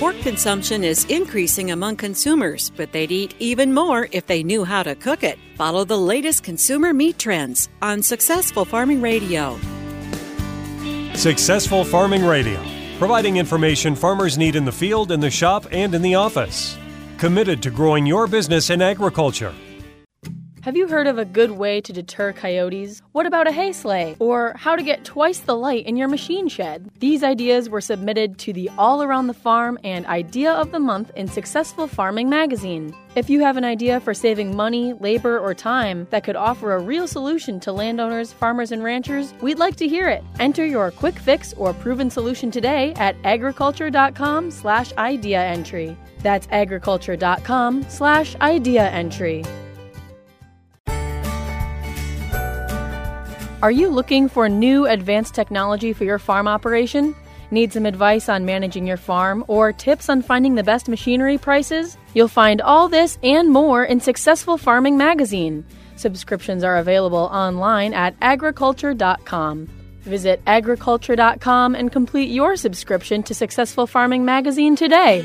Pork consumption is increasing among consumers, but they'd eat even more if they knew how to cook it. Follow the latest consumer meat trends on Successful Farming Radio. Successful Farming Radio, providing information farmers need in the field, in the shop, and in the office. Committed to growing your business in agriculture. Have you heard of a good way to deter coyotes? What about a hay sleigh? Or how to get twice the light in your machine shed? These ideas were submitted to the All Around the Farm and Idea of the Month in Successful Farming magazine. If you have an idea for saving money, labor, or time that could offer a real solution to landowners, farmers, and ranchers, we'd like to hear it. Enter your quick fix or proven solution today at agriculture.com/idea entry. That's agriculture.com/idea entry. Are you looking for new advanced technology for your farm operation? Need some advice on managing your farm or tips on finding the best machinery prices? You'll find all this and more in Successful Farming magazine. Subscriptions are available online at agriculture.com. Visit agriculture.com and complete your subscription to Successful Farming magazine today.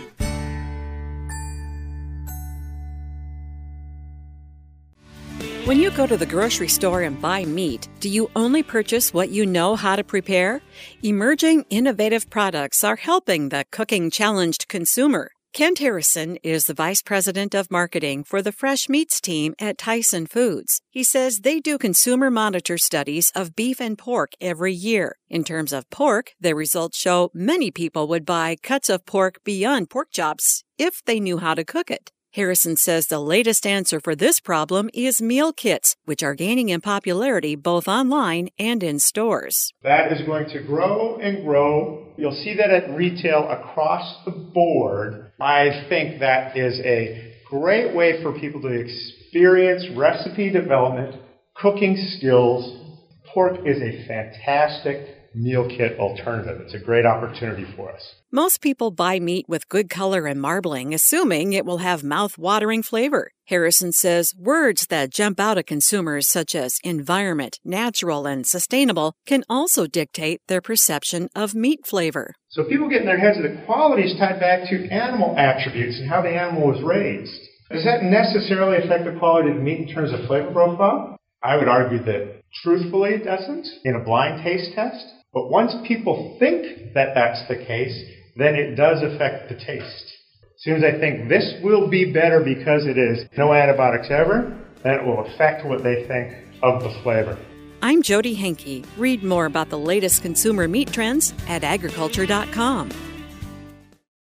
When you go to the grocery store and buy meat, do you only purchase what you know how to prepare? Emerging innovative products are helping the cooking-challenged consumer. Kent Harrison is the Vice President of Marketing for the Fresh Meats team at Tyson Foods. He says they do consumer monitor studies of beef and pork every year. In terms of pork, their results show many people would buy cuts of pork beyond pork chops if they knew how to cook it. Harrison says the latest answer for this problem is meal kits, which are gaining in popularity both online and in stores. That is going to grow and grow. You'll see that at retail across the board. I think that is a great way for people to experience recipe development, cooking skills. Pork is a fantastic meal kit alternative. It's a great opportunity for us. Most people buy meat with good color and marbling, assuming it will have mouth-watering flavor. Harrison says words that jump out at consumers such as environment, natural, and sustainable can also dictate their perception of meat flavor. So people get in their heads that the quality is tied back to animal attributes and how the animal was raised. Does that necessarily affect the quality of the meat in terms of flavor profile? I would argue that truthfully it doesn't in a blind taste test. But once people think that that's the case, then it does affect the taste. As soon as I think this will be better because it is no antibiotics ever, then it will affect what they think of the flavor. I'm Jody Henke. Read more about the latest consumer meat trends at agriculture.com.